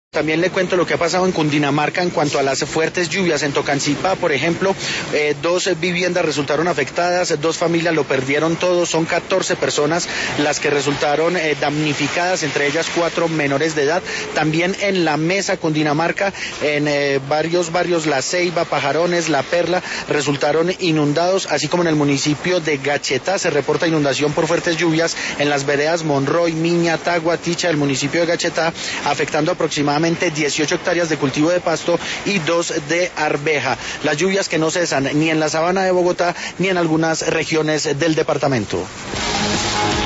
También le cuento lo que ha pasado en Cundinamarca en cuanto a las fuertes lluvias. En Tocancipá, por ejemplo, 2 viviendas resultaron afectadas, 2 familias lo perdieron todo, son 14 personas las que resultaron damnificadas, entre ellas 4 menores de edad. También en La Mesa, Cundinamarca, en varios barrios, La Ceiba, Pajarones, La Perla, resultaron inundados, así como en el municipio de Gachetá se reporta inundación por fuertes lluvias en las veredas Monroy, Miña, Tagua, Ticha, del municipio de Gachetá, afectando aproximadamente 18 hectáreas de cultivo de pasto y 2 de arveja. Las lluvias que no cesan ni en la sabana de Bogotá ni en algunas regiones del departamento.